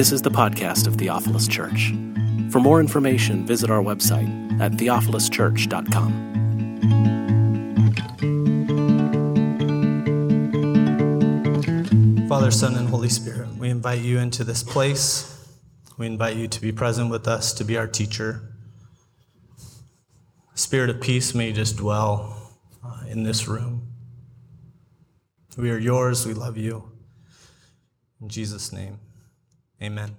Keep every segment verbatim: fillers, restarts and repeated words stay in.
This is the podcast of Theophilus Church. For more information, visit our website at theophilus church dot com. Father, Son, and Holy Spirit, we invite you into this place. We invite you to be present with us, to be our teacher. Spirit of peace, may you just dwell uh, in this room. We are yours. We love you. In Jesus' name, amen.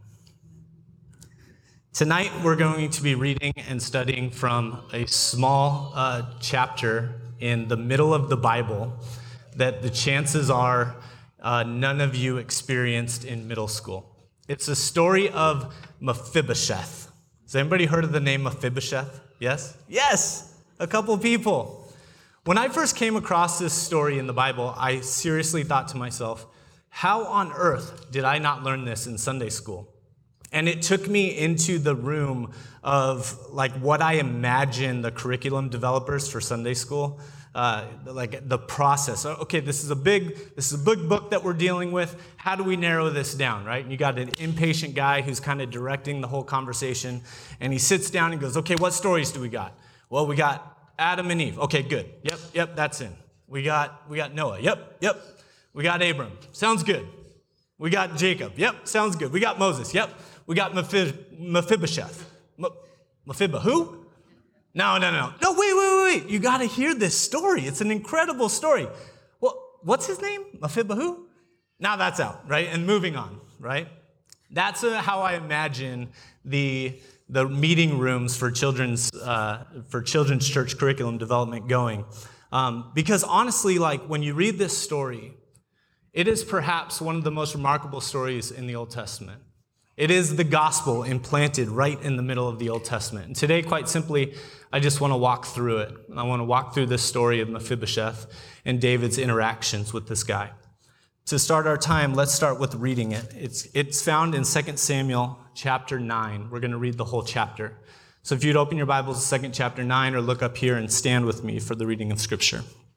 Tonight, we're going to be reading and studying from a small uh, chapter in the middle of the Bible that the chances are uh, none of you experienced in middle school. It's a story of Mephibosheth. Has anybody heard of the name Mephibosheth? Yes? Yes! A couple people. When I first came across this story in the Bible, I seriously thought to myself, how on earth did I not learn this in Sunday school? And it took me into the room of like what I imagine the curriculum developers for Sunday school, uh, like the process. Okay, this is a big, this is a big book that we're dealing with. How do we narrow this down, right? And you got an impatient guy who's kind of directing the whole conversation, and he sits down and goes, okay, what stories do we got? Well, we got Adam and Eve. Okay, good. Yep, yep, that's in. We got, we got Noah. Yep, yep. We got Abram. Sounds good. We got Jacob. Yep, sounds good. We got Moses. Yep. We got Mephib- Mephibosheth. Mephiba, who? No, no, no. No, wait, wait, wait, wait. You got to hear this story. It's an incredible story. Well, what's his name? Mephiba who? Now that's out, right? And moving on, right? That's uh, how I imagine the the meeting rooms for children's uh, for children's church curriculum development going. Um, because honestly, like when you read this story, it is perhaps one of the most remarkable stories in the Old Testament. It is the gospel implanted right in the middle of the Old Testament. And today, quite simply, I just want to walk through it. I want to walk through this story of Mephibosheth and David's interactions with this guy. To start our time, let's start with reading it. It's, it's found in Second Samuel chapter nine. We're going to read the whole chapter. So if you'd open your Bibles to Second chapter nine, or look up here and stand with me for the reading of Scripture.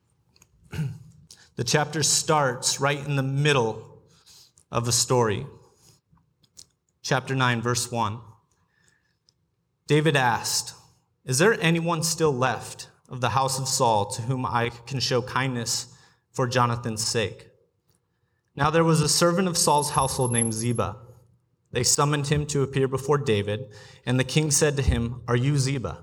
The chapter starts right in the middle of a story. Chapter nine, verse one. David asked, "Is there anyone still left of the house of Saul to whom I can show kindness for Jonathan's sake?" Now there was a servant of Saul's household named Ziba. They summoned him to appear before David, and the king said to him, "Are you Ziba?"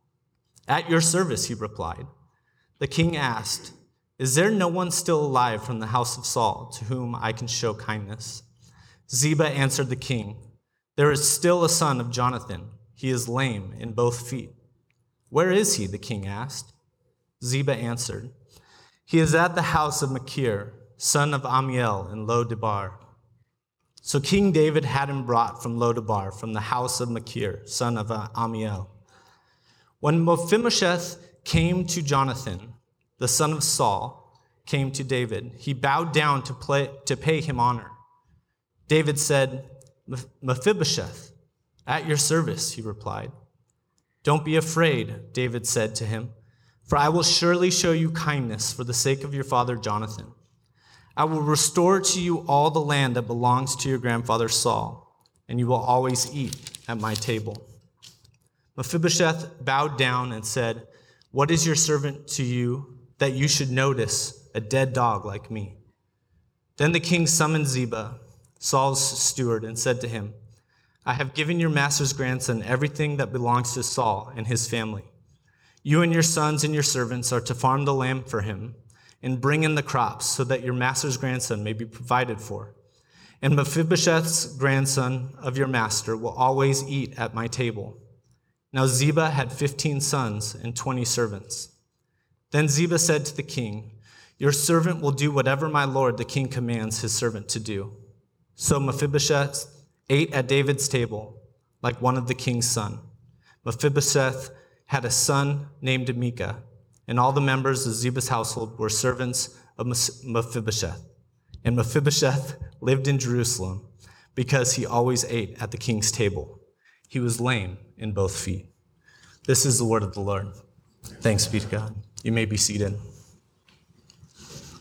"At your service," he replied. The king asked, "Is there no one still alive from the house of Saul to whom I can show kindness?" Ziba answered the king, "There is still a son of Jonathan. He is lame in both feet." "Where is he?" the king asked. Ziba answered, "He is at the house of Machir, son of Amiel in Lo-debar." So King David had him brought from Lo-debar, from the house of Machir, son of Amiel. When Mephibosheth came to Jonathan, the son of Saul, came to David, he bowed down to, play, to pay him honor. David said, "Mephibosheth, at your service," he replied. "Don't be afraid," David said to him, "for I will surely show you kindness for the sake of your father Jonathan. I will restore to you all the land that belongs to your grandfather Saul, and you will always eat at my table." Mephibosheth bowed down and said, "What is your servant to you that you should notice a dead dog like me?" Then the king summoned Ziba, Saul's steward, and said to him, "I have given your master's grandson everything that belongs to Saul and his family. You and your sons and your servants are to farm the land for him and bring in the crops so that your master's grandson may be provided for. And Mephibosheth's grandson of your master will always eat at my table." Now Ziba had fifteen sons and twenty servants. Then Ziba said to the king, "Your servant will do whatever my lord the king commands his servant to do." So Mephibosheth ate at David's table like one of the king's sons. Mephibosheth had a son named Micah, and all the members of Ziba's household were servants of Mephibosheth. And Mephibosheth lived in Jerusalem because he always ate at the king's table. He was lame in both feet. This is the word of the Lord. Thanks be to God. You may be seated.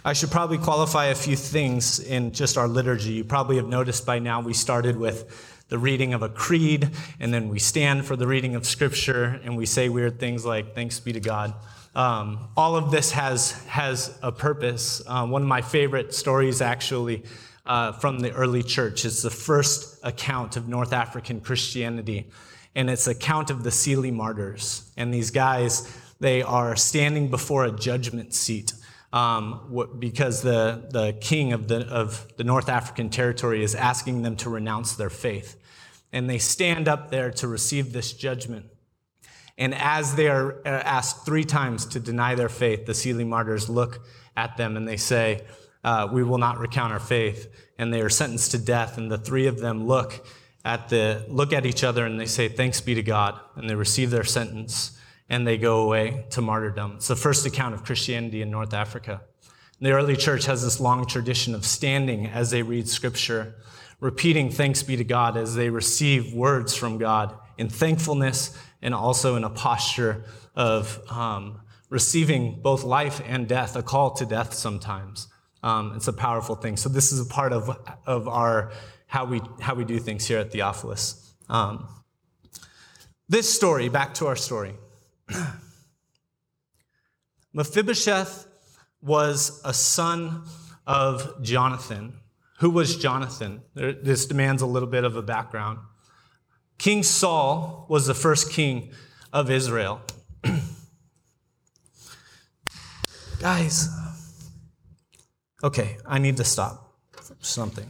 I should probably qualify a few things in just our liturgy. You probably have noticed by now we started with the reading of a creed, and then we stand for the reading of Scripture, and we say weird things like, thanks be to God. Um, all of this has, has a purpose. Um, one of my favorite stories, actually, uh, from the early church is the first account of North African Christianity, and it's an account of the Sealy martyrs. And these guys, they are standing before a judgment seat. Um, because the, the king of the, of the North African territory is asking them to renounce their faith. And they stand up there to receive this judgment. And as they are asked three times to deny their faith, the Sealy martyrs look at them and they say, uh, we will not recount our faith. And they are sentenced to death. And the three of them look at, the, look at each other and they say, thanks be to God. And they receive their sentence. And they go away to martyrdom. It's the first account of Christianity in North Africa. The early church has this long tradition of standing as they read Scripture, repeating thanks be to God as they receive words from God in thankfulness and also in a posture of um, receiving both life and death, a call to death sometimes. Um, it's a powerful thing. So this is a part of, of our how we, how we do things here at Theophilus. Um, this story, back to our story. Mephibosheth was a son of Jonathan. Who was Jonathan? This demands a little bit of a background. King Saul was the first king of Israel. Guys, okay, I need to stop for something.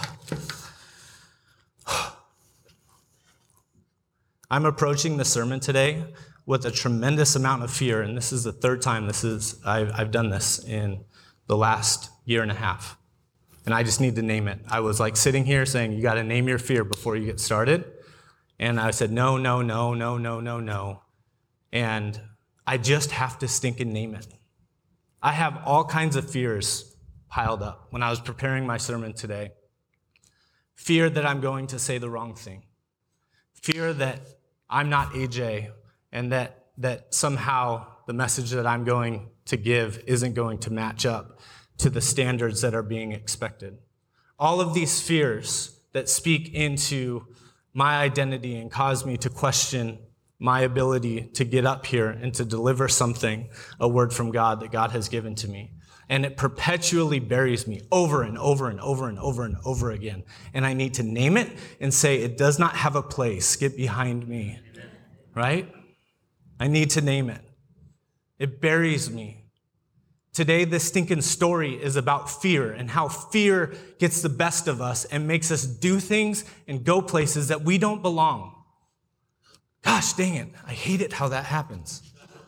I'm approaching the sermon today with a tremendous amount of fear, and this is the third time this is I've, I've done this in the last year and a half, and I just need to name it. I was like sitting here saying, you got to name your fear before you get started, and I said, no, no, no, no, no, no, no, and I just have to stinking name it. I have all kinds of fears piled up when I was preparing my sermon today. Fear that I'm going to say the wrong thing. Fear that I'm not A J, and that, that somehow the message that I'm going to give isn't going to match up to the standards that are being expected. All of these fears that speak into my identity and cause me to question my ability to get up here and to deliver something, a word from God that God has given to me. And it perpetually buries me over and over and over and over and over again. And I need to name it and say, it does not have a place. Get behind me, right? I need to name it. It buries me. Today, this stinking story is about fear and how fear gets the best of us and makes us do things and go places that we don't belong. Gosh dang it, I hate it how that happens.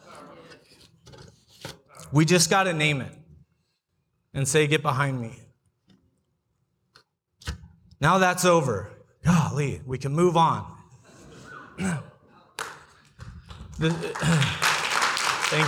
We just got to name it and say, get behind me. Now that's over. Golly, we can move on. The, thank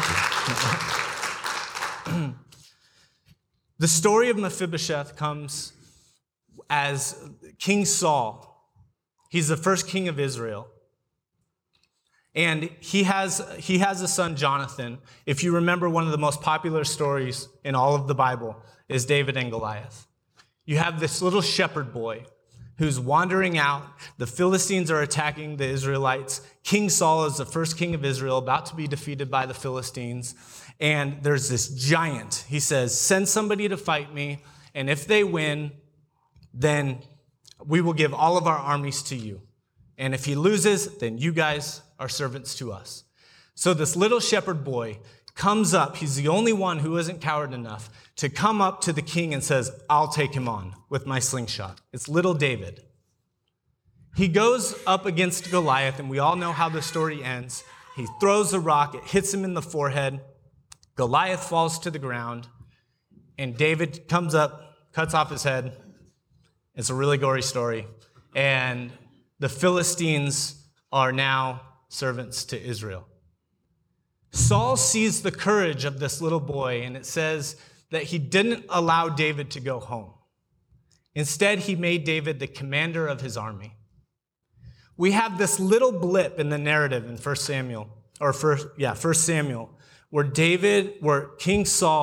you. The story of Mephibosheth comes as King Saul. He's the first king of Israel. And he has, he has a son, Jonathan. If you remember, one of the most popular stories in all of the Bible is David and Goliath. You have this little shepherd boy who's wandering out. The Philistines are attacking the Israelites. King Saul is the first king of Israel, about to be defeated by the Philistines. And there's this giant. He says, send somebody to fight me, and if they win, then we will give all of our armies to you. And if he loses, then you guys are servants to us. So this little shepherd boy comes up. He's the only one who isn't coward enough to come up to the king and says, I'll take him on with my slingshot. It's little David. He goes up against Goliath, and we all know how the story ends. He throws a rock. It hits him in the forehead. Goliath falls to the ground, and David comes up, cuts off his head. It's a really gory story. And the Philistines are now servants to Israel. Saul sees the courage of this little boy, and it says that he didn't allow David to go home. Instead, he made David the commander of his army. We have this little blip in the narrative in First Samuel, or first, yeah, First Samuel, where David, where King Saul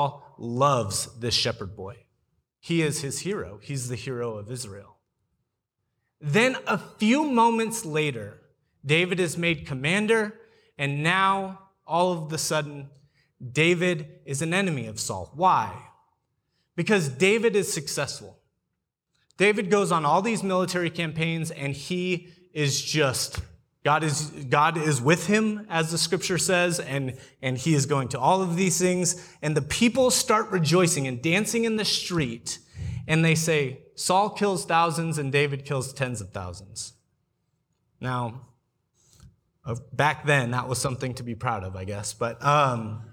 loves this shepherd boy. He is his hero. He's the hero of Israel. Then a few moments later, David is made commander, and now, all of a sudden, David is an enemy of Saul. Why? Because David is successful. David goes on all these military campaigns, and he is just, God is, God is with him, as the scripture says, and, and he is going to all of these things. And the people start rejoicing and dancing in the street, and they say, Saul kills thousands and David kills tens of thousands. Now, back then, that was something to be proud of, I guess. But um,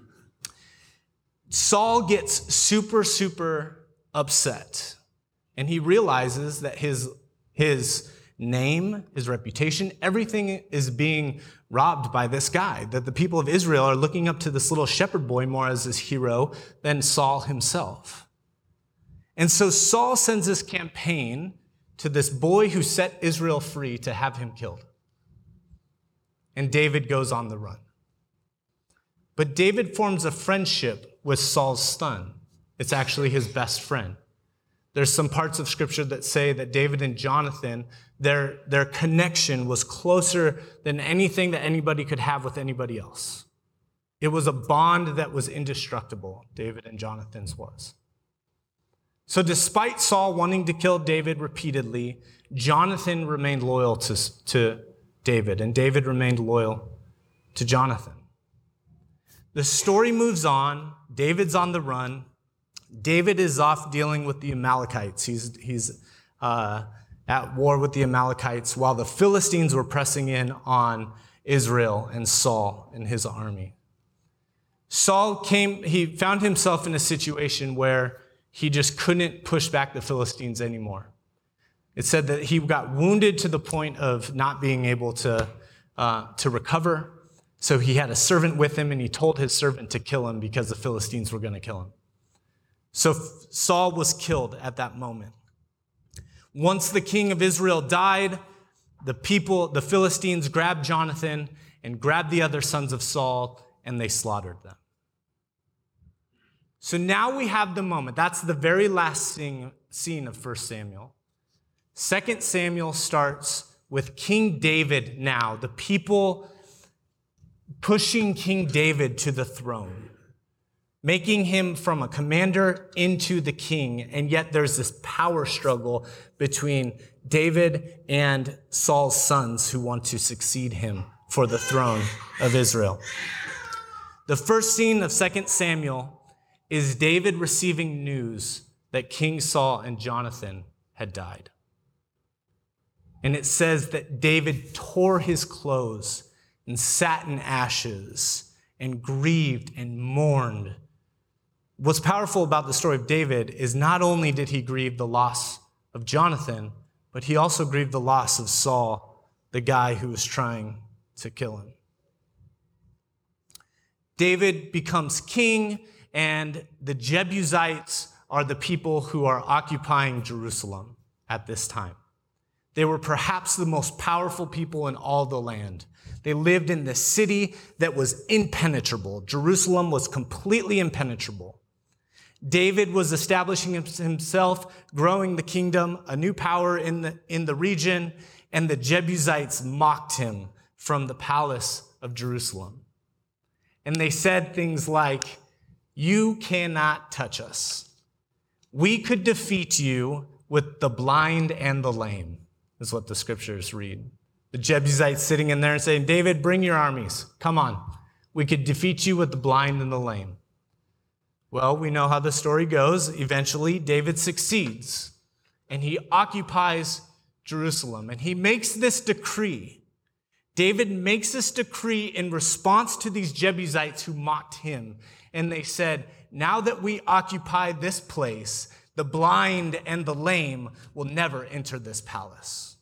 Saul gets super, super upset. And he realizes that his, his name, his reputation, everything is being robbed by this guy. That the people of Israel are looking up to this little shepherd boy more as his hero than Saul himself. And so Saul sends this campaign to this boy who set Israel free to have him killed. And David goes on the run. But David forms a friendship with Saul's son. It's actually his best friend. There's some parts of scripture that say that David and Jonathan, their, their connection was closer than anything that anybody could have with anybody else. It was a bond that was indestructible, David and Jonathan's was. So despite Saul wanting to kill David repeatedly, Jonathan remained loyal to, to David, and David remained loyal to Jonathan. The story moves on. David's on the run. David is off dealing with the Amalekites. He's, he's uh, at war with the Amalekites while the Philistines were pressing in on Israel and Saul and his army. Saul came, he found himself in a situation where he just couldn't push back the Philistines anymore. It said that he got wounded to the point of not being able to, uh, to recover. So he had a servant with him, and he told his servant to kill him because the Philistines were going to kill him. So Saul was killed at that moment. Once the king of Israel died, the people, the Philistines grabbed Jonathan and grabbed the other sons of Saul, and they slaughtered them. So now we have the moment. That's the very last scene of First Samuel. Second Samuel starts with King David now, the people pushing King David to the throne, making him from a commander into the king, and yet there's this power struggle between David and Saul's sons who want to succeed him for the throne of Israel. The first scene of Second Samuel is David receiving news that King Saul and Jonathan had died. And it says that David tore his clothes and sat in ashes and grieved and mourned. What's powerful about the story of David is not only did he grieve the loss of Jonathan, but he also grieved the loss of Saul, the guy who was trying to kill him. David becomes king, and the Jebusites are the people who are occupying Jerusalem at this time. They were perhaps the most powerful people in all the land. They lived in the city that was impenetrable. Jerusalem was completely impenetrable. David was establishing himself, growing the kingdom, a new power in the, in the region, and the Jebusites mocked him from the palace of Jerusalem. And they said things like, "You cannot touch us. We could defeat you with the blind and the lame," is what the scriptures read. The Jebusites sitting in there and saying, "David, bring your armies. Come on. We could defeat you with the blind and the lame." Well, we know how the story goes. Eventually, David succeeds, and he occupies Jerusalem, and he makes this decree. David makes this decree in response to these Jebusites who mocked him, and they said, "Now that we occupy this place, the blind and the lame will never enter this palace."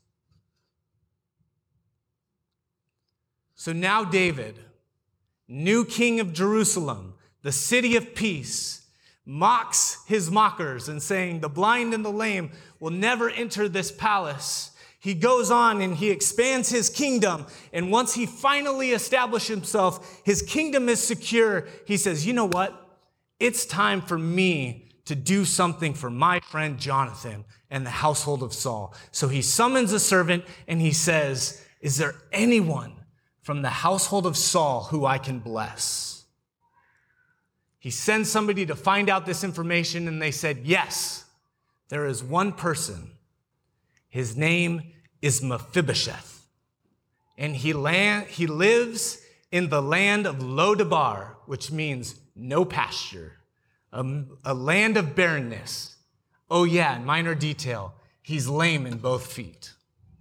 So now David, new king of Jerusalem, the city of peace, mocks his mockers and saying, "The blind and the lame will never enter this palace." He goes on and he expands his kingdom. And once he finally established himself, his kingdom is secure. He says, "You know what? It's time for me to do something for my friend Jonathan and the household of Saul. So he summons a servant and he says, is there anyone from the household of Saul who I can bless? He sends somebody to find out this information, and they said, yes, there is one person. His name is Mephibosheth, and he, land, he lives in the land of Lodabar, which means no pasture, a, a land of barrenness. Oh yeah, and minor detail, he's lame in both feet.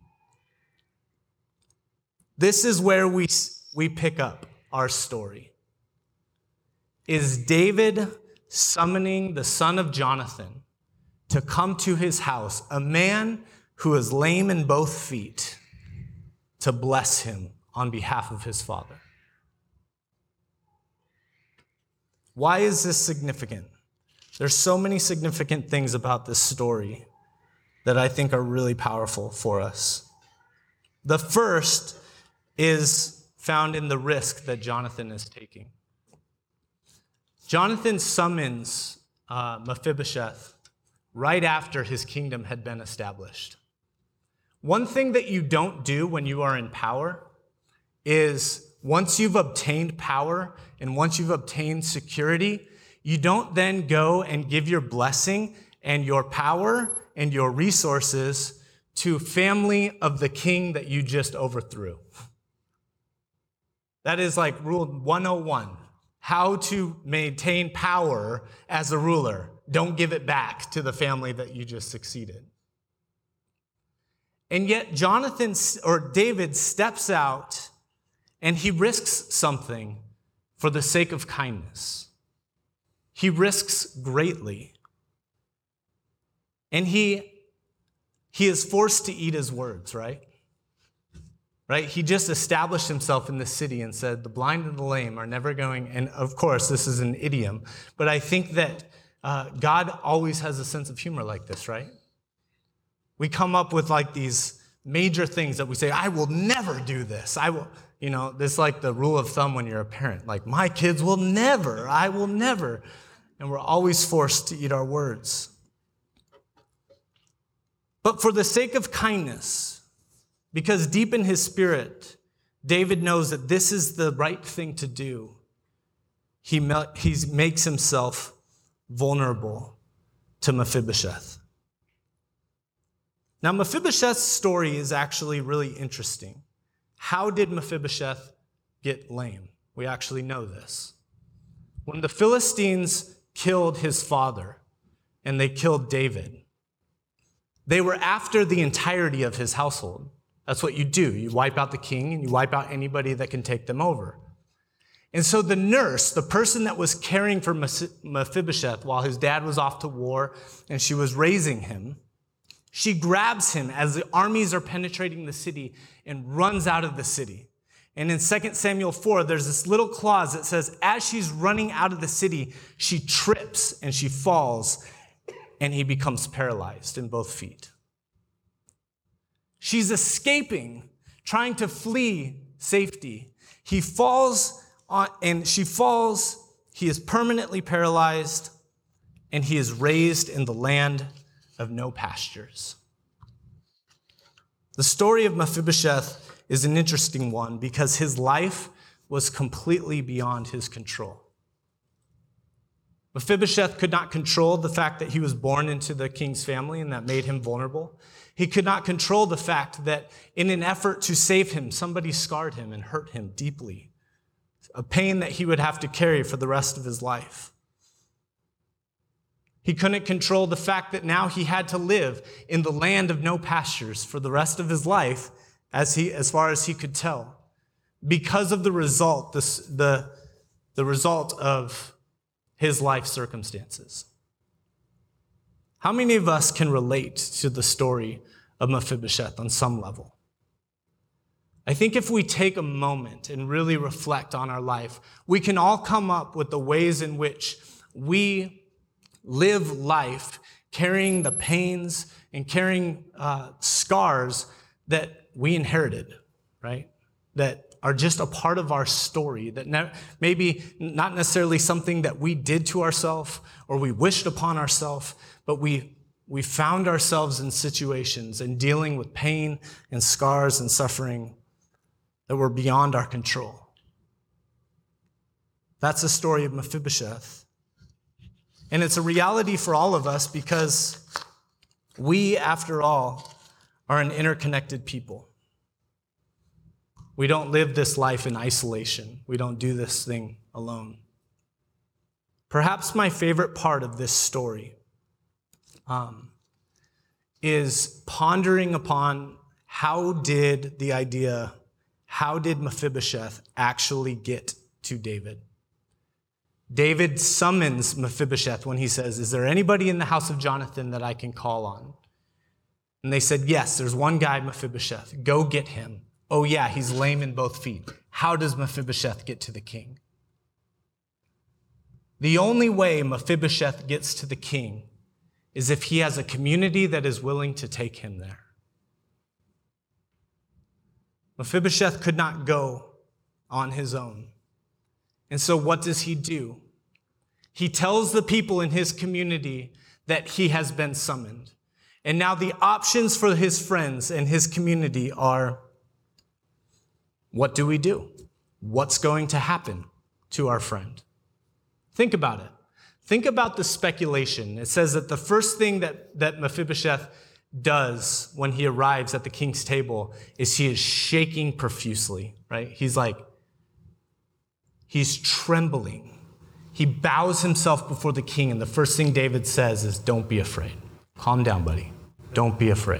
This is where we, we pick up our story. Is David summoning the son of Jonathan to come to his house, a man who is lame in both feet, to bless him on behalf of his father. Why is this significant? There's so many significant things about this story that I think are really powerful for us. The first is found in the risk that Jonathan is taking. Jonathan summons uh, Mephibosheth right after his kingdom had been established. One thing that you don't do when you are in power is once you've obtained power and once you've obtained security, you don't then go and give your blessing and your power and your resources to family of the king that you just overthrew. That is like rule one oh one. How to maintain power as a ruler. Don't give it back to the family that you just succeeded. And yet Jonathan or David steps out and he risks something for the sake of kindness. He risks greatly. And he, he is forced to eat his words, right? Right? He just established himself in the city and said, the blind and the lame are never going, and of course, this is an idiom, but I think that uh, God always has a sense of humor like this, right? We come up with like these major things that we say, I will never do this. I will, you know, this is like the rule of thumb when you're a parent, like my kids will never, I will never. And we're always forced to eat our words. But for the sake of kindness, because deep in his spirit, David knows that this is the right thing to do. He, he makes himself vulnerable to Mephibosheth. Now, Mephibosheth's story is actually really interesting. How did Mephibosheth get lame? We actually know this. When the Philistines killed his father and they killed David, they were after the entirety of his household. That's what you do. You wipe out the king and you wipe out anybody that can take them over. And so the nurse, the person that was caring for Mephibosheth while his dad was off to war and she was raising him, she grabs him as the armies are penetrating the city and runs out of the city. And in Second Samuel four, there's this little clause that says, as she's running out of the city, she trips and she falls and he becomes paralyzed in both feet. She's escaping, trying to flee safety. He falls on, and she falls. He is permanently paralyzed, and he is raised in the land of no pastures. The story of Mephibosheth is an interesting one because his life was completely beyond his control. Mephibosheth could not control the fact that he was born into the king's family and that made him vulnerable. He could not control the fact that in an effort to save him, somebody scarred him and hurt him deeply, a pain that he would have to carry for the rest of his life. He couldn't control the fact that now he had to live in the land of no pastures for the rest of his life, as he, as far as he could tell, because of the result, the, the, the result of his life circumstances. How many of us can relate to the story of Mephibosheth on some level? I think if we take a moment and really reflect on our life, we can all come up with the ways in which we live life carrying the pains and carrying uh, scars that we inherited, right? That are just a part of our story, that ne- maybe not necessarily something that we did to ourselves or we wished upon ourselves, but we we found ourselves in situations and dealing with pain and scars and suffering that were beyond our control. That's the story of Mephibosheth. And it's a reality for all of us because we, after all, are an interconnected people. We don't live this life in isolation. We don't do this thing alone. Perhaps my favorite part of this story um, is pondering upon how did the idea, how did Mephibosheth actually get to David? David summons Mephibosheth when he says, is there anybody in the house of Jonathan that I can call on? And they said, yes, there's one guy, Mephibosheth. Go get him. Oh yeah, he's lame in both feet. How does Mephibosheth get to the king? The only way Mephibosheth gets to the king is if he has a community that is willing to take him there. Mephibosheth could not go on his own. And so what does he do? He tells the people in his community that he has been summoned. And now the options for his friends and his community are, what do we do? What's going to happen to our friend? Think about it. Think about the speculation. It says that the first thing that, that Mephibosheth does when he arrives at the king's table is he is shaking profusely, right? He's like, he's trembling. He bows himself before the king, and the first thing David says is, don't be afraid. Calm down, buddy. Don't be afraid.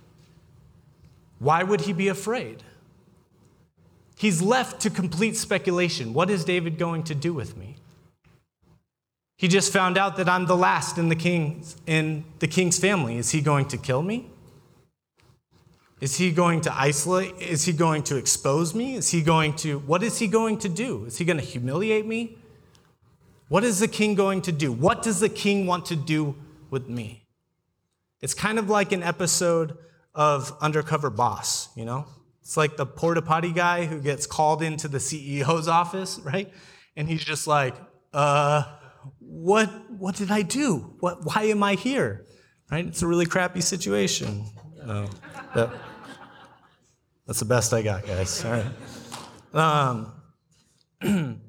Why would he be afraid? He's left to complete speculation. What is David going to do with me? He just found out that I'm the last in the king's, in the king's family. Is he going to kill me? Is he going to isolate? Is he going to expose me? Is he going to, what is he going to do? Is he going to humiliate me? What is the king going to do? What does the king want to do with me? It's kind of like an episode of Undercover Boss, you know? It's like the porta potty guy who gets called into the C E O's office, right? And he's just like, uh, what, what did I do? What, why am I here? Right? It's a really crappy situation. Uh, that, that's the best I got, guys. All right. Um,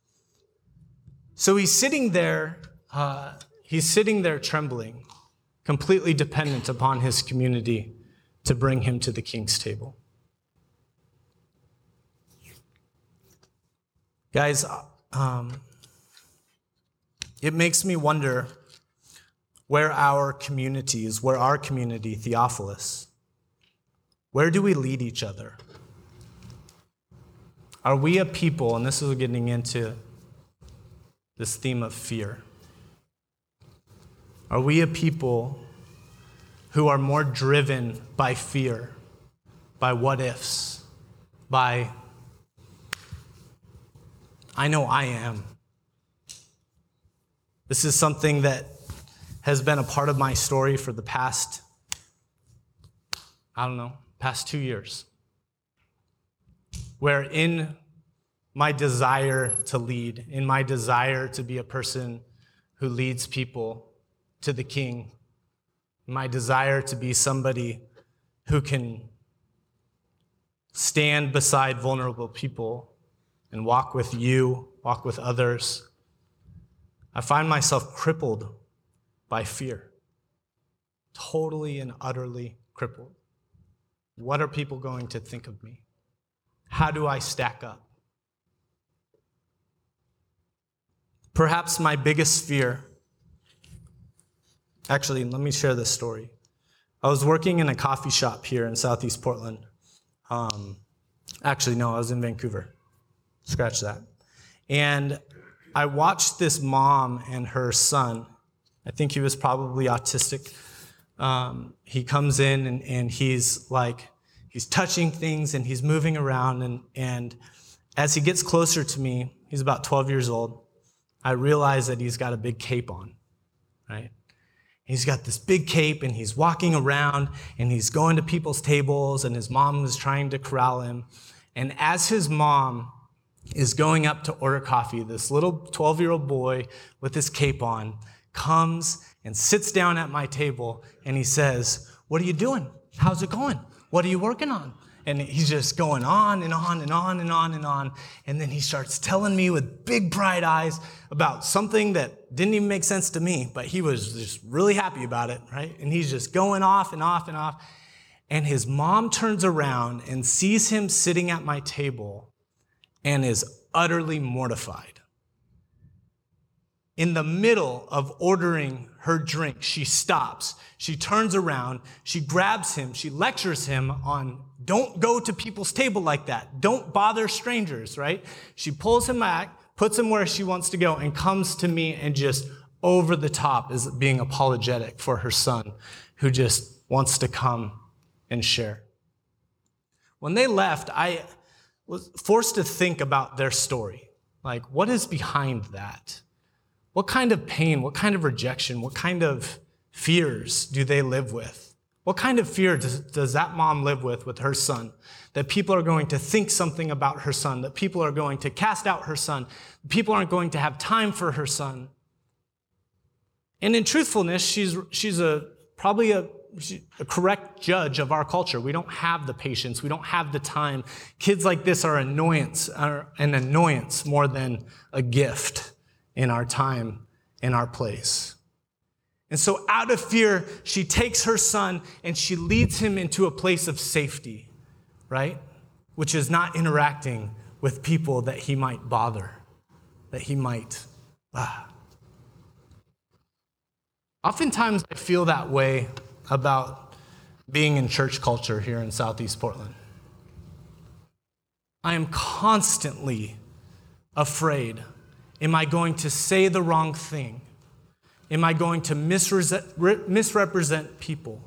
so he's sitting there, uh, he's sitting there trembling, completely dependent upon his community to bring him to the king's table. Guys, um, it makes me wonder where our community is, where our community, Theophilus, where do we lead each other? Are we a people, and this is getting into this theme of fear, are we a people who are more driven by fear, by what ifs, by, I know I am. This is something that has been a part of my story for the past, I don't know, past two years. Where in my desire to lead, in my desire to be a person who leads people to the king, my desire to be somebody who can stand beside vulnerable people and walk with you, walk with others, I find myself crippled by fear. Totally and utterly crippled. What are people going to think of me? How do I stack up? Perhaps my biggest fear, actually, let me share this story. I was working in a coffee shop here in Southeast Portland. Um, actually, no, I was in Vancouver. Scratch that. And I watched this mom and her son. I think he was probably autistic. Um, he comes in and, and he's like, he's touching things and he's moving around. And, and as he gets closer to me, he's about twelve years old, I realize that he's got a big cape on, right? He's got this big cape and he's walking around and he's going to people's tables and his mom is trying to corral him. And as his mom is going up to order coffee, this little twelve-year-old boy with his cape on comes and sits down at my table, and he says, "What are you doing? How's it going? What are you working on?" And he's just going on and on and on and on and on. And then he starts telling me with big bright eyes about something that didn't even make sense to me, but he was just really happy about it, right? And he's just going off and off and off. And his mom turns around and sees him sitting at my table and is utterly mortified. In the middle of ordering her drink, she stops. She turns around. She grabs him. She lectures him on, don't go to people's table like that. Don't bother strangers, right? She pulls him back, puts him where she wants to go, and comes to me and just over the top is being apologetic for her son who just wants to come and share. When they left, I was forced to think about their story. Like, what is behind that? What kind of pain, what kind of rejection, what kind of fears do they live with? What kind of fear does, does that mom live with with her son? That people are going to think something about her son, that people are going to cast out her son, people aren't going to have time for her son. And in truthfulness, she's, she's a probably a, a correct judge of our culture. We don't have the patience. We don't have the time. Kids like this are annoyance, are an annoyance more than a gift in our time, in our place. And so out of fear, she takes her son and she leads him into a place of safety, right? Which is not interacting with people that he might bother, that he might, ah. Oftentimes I feel that way about being in church culture here in Southeast Portland. I am constantly afraid. Am I going to say the wrong thing? Am I going to misre- misrepresent people?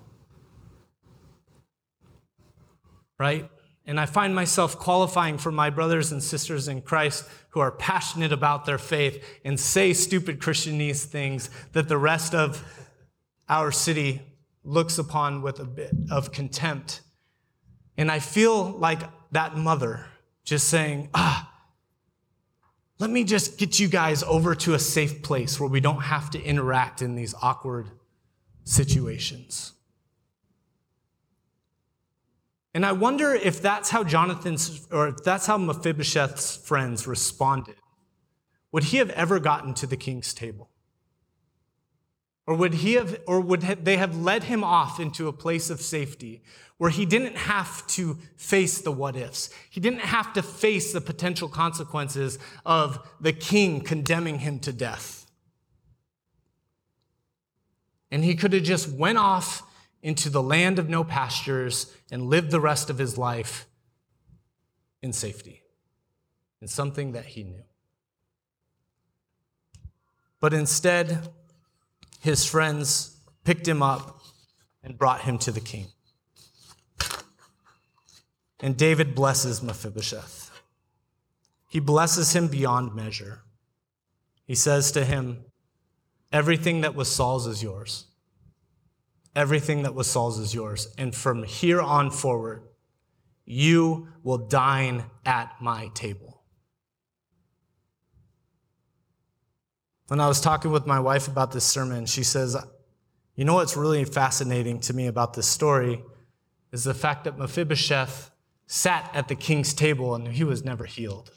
Right? And I find myself qualifying for my brothers and sisters in Christ who are passionate about their faith and say stupid Christianese things that the rest of our city looks upon with a bit of contempt. And I feel like that mother just saying, ah, let me just get you guys over to a safe place where we don't have to interact in these awkward situations. And I wonder if that's how Jonathan's, or if that's how Mephibosheth's friends responded. Would he have ever gotten to the king's table? Or would he have, or would they have led him off into a place of safety where he didn't have to face the what ifs? He didn't have to face the potential consequences of the king condemning him to death. And he could have just went off into the land of no pastures and lived the rest of his life in safety, in something that he knew. But instead, his friends picked him up and brought him to the king. And David blesses Mephibosheth. He blesses him beyond measure. He says to him, everything that was Saul's is yours. Everything that was Saul's is yours. And from here on forward, you will dine at my table. When I was talking with my wife about this sermon, she says, you know what's really fascinating to me about this story is the fact that Mephibosheth sat at the king's table and he was never healed.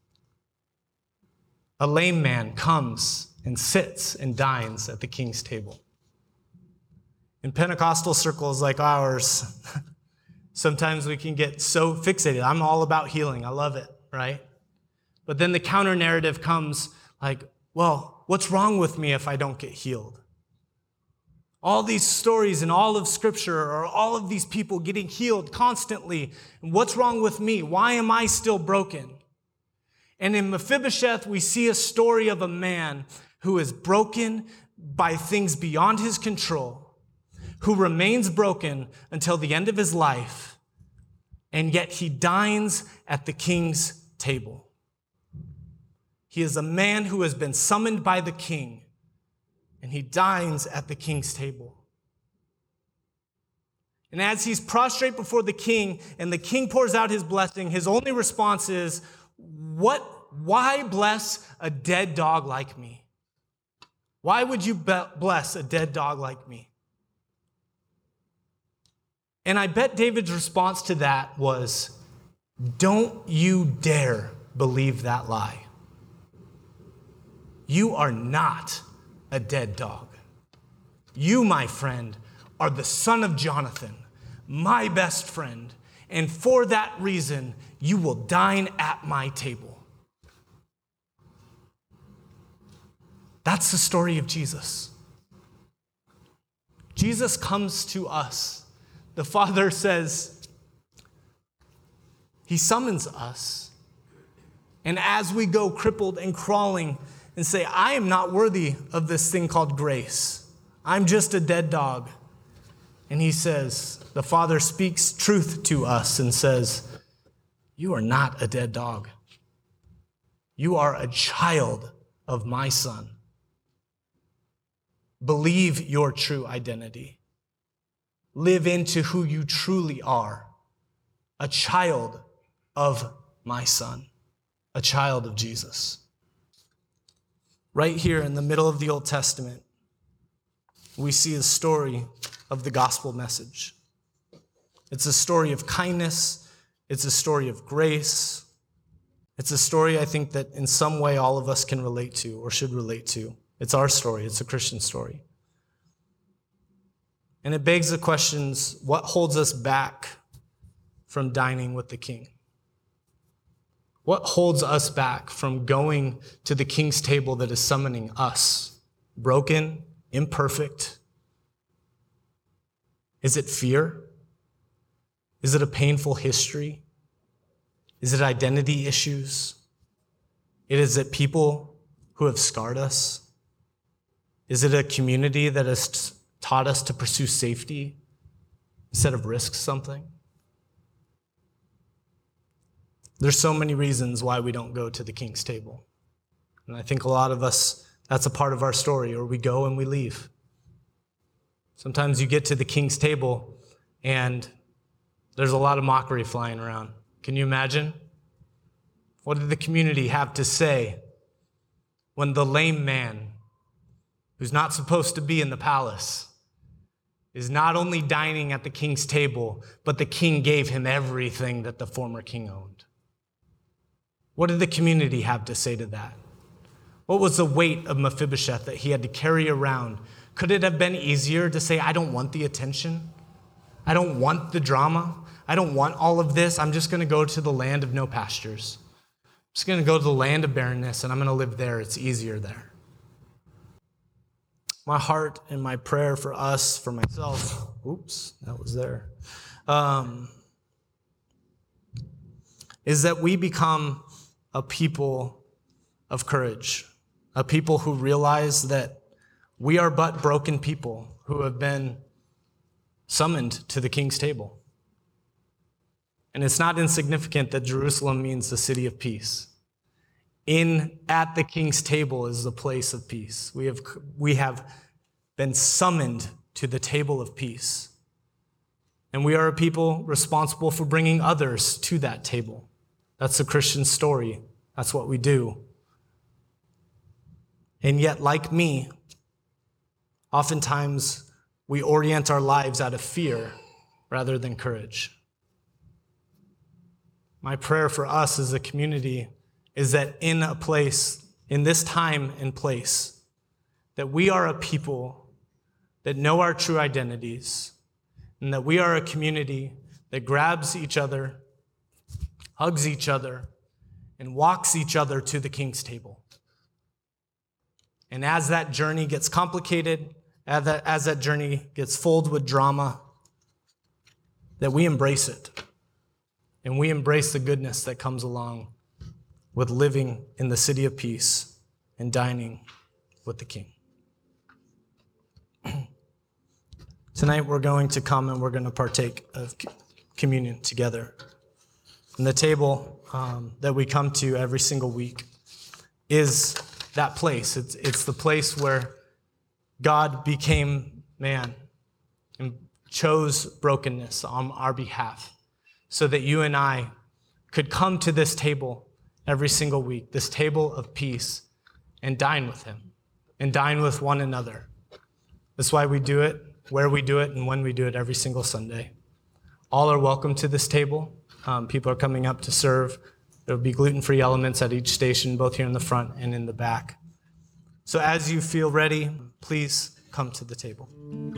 A lame man comes and sits and dines at the king's table. In Pentecostal circles like ours, sometimes we can get so fixated. I'm all about healing. I love it, right? But then the counter narrative comes like, well, what's wrong with me if I don't get healed? All these stories in all of Scripture are all of these people getting healed constantly. And what's wrong with me? Why am I still broken? And in Mephibosheth, we see a story of a man who is broken by things beyond his control, who remains broken until the end of his life, and yet he dines at the king's table. He is a man who has been summoned by the king, and he dines at the king's table. And as he's prostrate before the king and the king pours out his blessing, his only response is, "What? Why bless a dead dog like me? Why would you bless a dead dog like me?" And I bet David's response to that was, "Don't you dare believe that lie. You are not a dead dog. You, my friend, are the son of Jonathan, my best friend, and for that reason, you will dine at my table." That's the story of Jesus. Jesus comes to us. The Father says, he summons us. And as we go crippled and crawling and say, "I am not worthy of this thing called grace. I'm just a dead dog." And he says, the Father speaks truth to us and says, "You are not a dead dog. You are a child of my Son. Believe your true identity. Live into who you truly are, a child of my Son, a child of Jesus." Right here in the middle of the Old Testament, we see a story of the gospel message. It's a story of kindness. It's a story of grace. It's a story I think that in some way all of us can relate to or should relate to. It's our story. It's a Christian story. And it begs the questions, what holds us back from dining with the King? What holds us back from going to the King's table that is summoning us, broken, imperfect? Is it fear? Is it a painful history? Is it identity issues? Is it people who have scarred us? Is it a community that has taught us to pursue safety instead of risk something? There's so many reasons why we don't go to the King's table. And I think a lot of us, that's a part of our story, or we go and we leave. Sometimes you get to the King's table and there's a lot of mockery flying around. Can you imagine? What did the community have to say when the lame man, who's not supposed to be in the palace, is not only dining at the king's table, but the king gave him everything that the former king owned? What did the community have to say to that? What was the weight of Mephibosheth that he had to carry around? Could it have been easier to say, "I don't want the attention. I don't want the drama. I don't want all of this. I'm just going to go to the land of no pastures. I'm just going to go to the land of barrenness, and I'm going to live there. It's easier there." My heart and my prayer for us, for myself, oops, that was there, um, is that we become a people of courage, a people who realize that we are but broken people who have been summoned to the king's table. And it's not insignificant that Jerusalem means the city of peace. In at the king's table is the place of peace. We have we have been summoned to the table of peace. And we are a people responsible for bringing others to that table. That's the Christian story. That's what we do. And yet, like me, oftentimes we orient our lives out of fear rather than courage. My prayer for us as a community is that in a place, in this time and place, that we are a people that know our true identities, and that we are a community that grabs each other, hugs each other, and walks each other to the king's table. And as that journey gets complicated, as that, as that journey gets filled with drama, that we embrace it. And we embrace the goodness that comes along with living in the city of peace and dining with the King. Tonight we're going to come and we're going to partake of communion together. And the table um, that we come to every single week is that place. It's, it's the place where God became man. And chose brokenness on our behalf so that you and I could come to this table every single week, this table of peace, and dine with him and dine with one another. That's why we do it, where we do it, and when we do it every single Sunday. All are welcome to this table. Um, people are coming up to serve. There will be gluten-free elements at each station, both here in the front and in the back. So as you feel ready, please come to the table.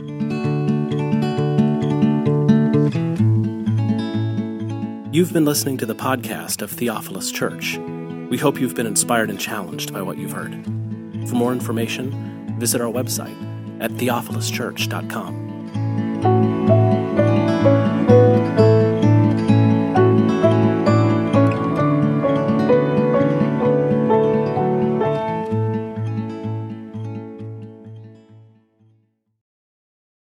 You've been listening to the podcast of Theophilus Church. We hope you've been inspired and challenged by what you've heard. For more information, visit our website at theophilus church dot com.